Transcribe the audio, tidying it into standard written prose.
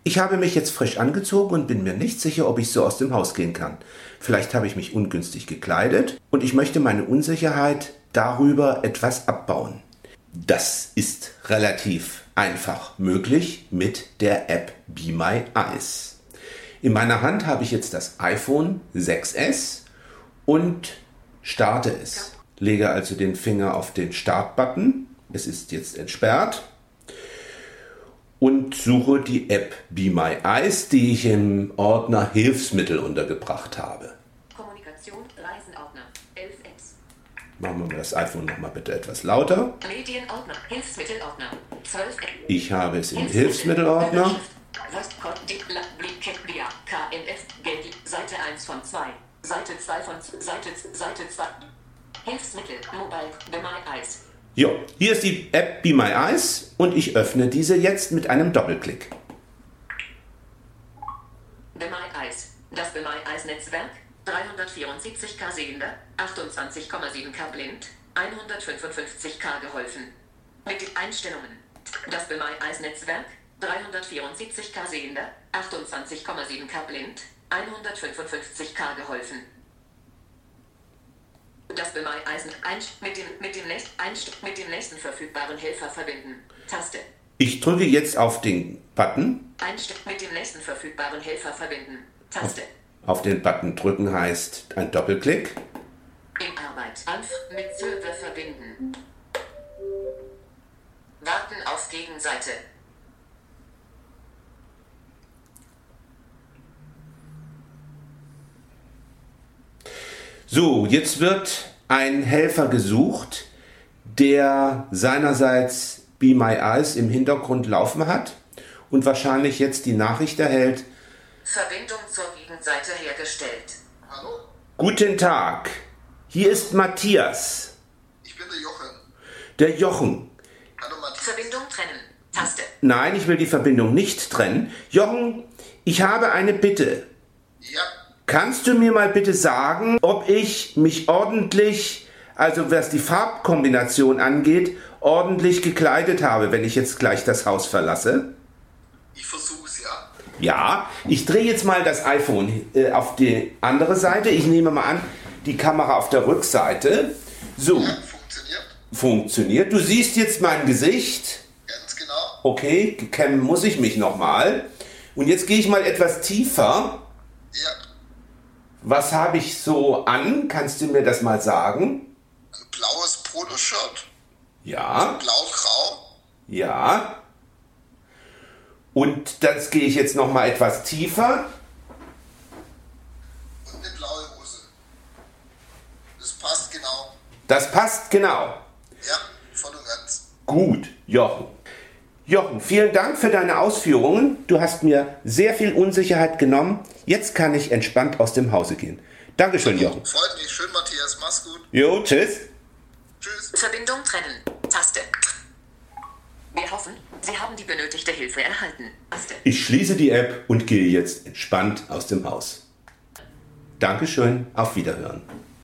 Ich habe mich jetzt frisch angezogen und bin mir nicht sicher, ob ich so aus dem Haus gehen kann. Vielleicht habe ich mich ungünstig gekleidet und ich möchte meine Unsicherheit darüber etwas abbauen. Das ist relativ einfach möglich mit der App Be My Eyes. In meiner Hand habe ich jetzt das iPhone 6S und starte es. Lege also den Finger auf den Start-Button. Es ist jetzt entsperrt. Und suche die App Be My Eyes, die ich im Ordner Hilfsmittel untergebracht habe. Kommunikation, Reisenordner, 11 Apps. Machen wir mal das iPhone nochmal bitte etwas lauter. Medienordner, Hilfsmittelordner, 12 Apps. Ich habe es im Hilfsmittelordner. KNF, Geld, Seite 1 von 2, Seite 2 von Seite 2. Hilfsmittel, Mobile, Be My Eyes. Jo, hier ist die App Be My Eyes und ich öffne diese jetzt mit einem Doppelklick. Be My Eyes, das Be My Eyes Netzwerk, 374K Sehender, 28,7K blind, 155K geholfen. Mit den Einstellungen. Das Be My Eyes Netzwerk, 374K Sehender, 28,7K blind, 155K geholfen. Das Be My Eyes mit dem nächsten verfügbaren Helfer verbinden. Taste. Ich drücke jetzt auf den Button. Mit dem nächsten verfügbaren Helfer verbinden. Taste. Auf den Button drücken heißt ein Doppelklick. In Arbeit. Mit Server verbinden. Warten auf Gegenseite. So, jetzt wird ein Helfer gesucht, der seinerseits Be My Eyes im Hintergrund laufen hat und wahrscheinlich jetzt die Nachricht erhält: Verbindung zur Gegenseite hergestellt. Hallo, Guten Tag, hier ist Matthias. ich bin der Jochen. Der Jochen. Hallo Matthias. Verbindung trennen. Taste. Nein, ich will die Verbindung nicht trennen. Jochen, ich habe eine Bitte. Ja, Kannst du mir mal bitte sagen, ob ich mich ordentlich, also was die Farbkombination angeht, ordentlich gekleidet habe, wenn ich jetzt gleich das Haus verlasse? ich versuch's, ja. Ja, ich drehe jetzt mal das iPhone auf die andere Seite. Ich nehme mal an, die Kamera auf der Rückseite. So, Ja, funktioniert. funktioniert. Du siehst jetzt mein Gesicht. Ganz genau. Okay, kämmen muss ich mich nochmal. Und jetzt gehe ich mal etwas tiefer. Ja, Was habe ich so an? Kannst du mir das mal sagen? ein blaues Poloshirt. Ja, Blau-grau. ja. Und das gehe ich jetzt noch mal etwas tiefer. Und eine blaue Hose. Das passt genau. Das passt genau. Ja, voll und ganz. Gut, Jochen. Jochen, vielen Dank für deine Ausführungen. Du hast mir sehr viel Unsicherheit genommen. Jetzt kann ich entspannt aus dem Hause gehen. Dankeschön, Jochen. Freut mich. Schön, Matthias. Mach's gut. Jo, tschüss. Tschüss. Verbindung trennen. Taste. Wir hoffen, Sie haben die benötigte Hilfe erhalten. Taste. Ich schließe die App und gehe jetzt entspannt aus dem Haus. Dankeschön, auf Wiederhören.